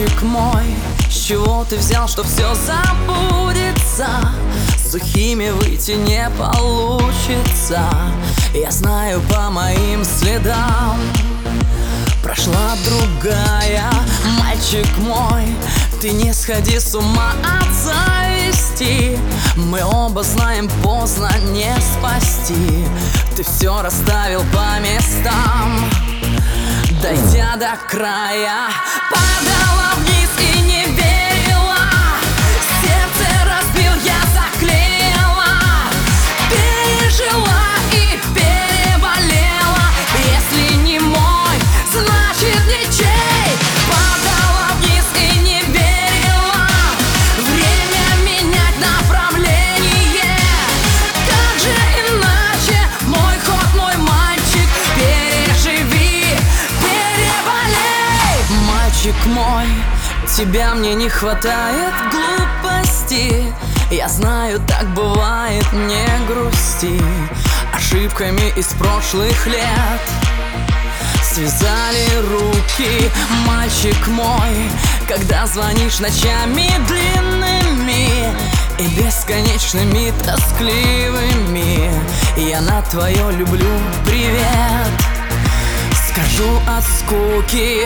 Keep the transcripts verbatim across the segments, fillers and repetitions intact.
Мальчик мой, с чего ты взял, что все забудется? Сухими выйти не получится. Я знаю по моим следам, прошла другая. Мальчик мой, ты не сходи с ума от зависти. Мы оба знаем, поздно не спасти. Ты все расставил по местам, дойдя до края. Падала вниз и не верила, сердце разбил, я заклеила. Пережила и переболела, если не мой, значит ничей. Падала вниз и не верила, время менять направление. Как же иначе, мой ход, мой мальчик, переживи, переболей. Мальчик мой, тебя мне не хватает глупости. Я знаю, так бывает, не грусти. Ошибками из прошлых лет связали руки. Мальчик мой, когда звонишь ночами длинными и бесконечными тоскливыми, я на твое люблю привет скажу от скуки.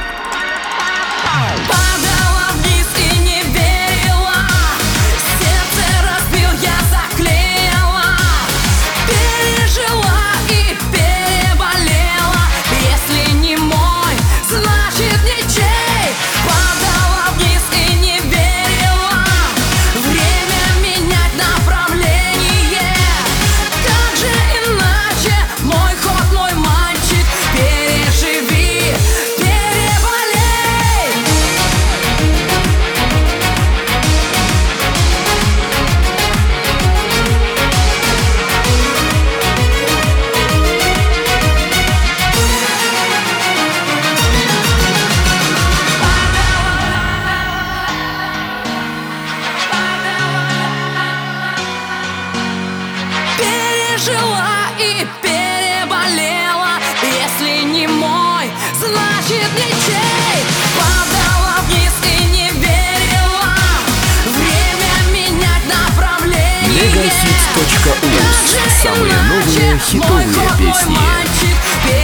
Падала вниз и не верила, сердце разбил, я заклеила. Пережила и переболела, если не мой, значит ничей. Падала вниз и не верила, время менять направление. Как же иначе, мой ход, мой мальчик, переживи, переболей. Пережила и переболела, если не мой, значит ничей. Падала вниз и не верила, время менять направление. Мегахит точка уз. Самые новые хитовые песни.